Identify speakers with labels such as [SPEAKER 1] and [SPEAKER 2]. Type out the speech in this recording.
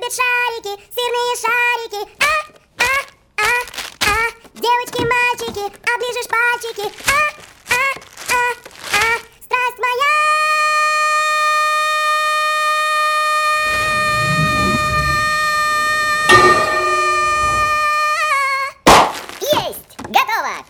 [SPEAKER 1] любят шарики, сырные шарики. Девочки, мальчики, оближешь пальчики.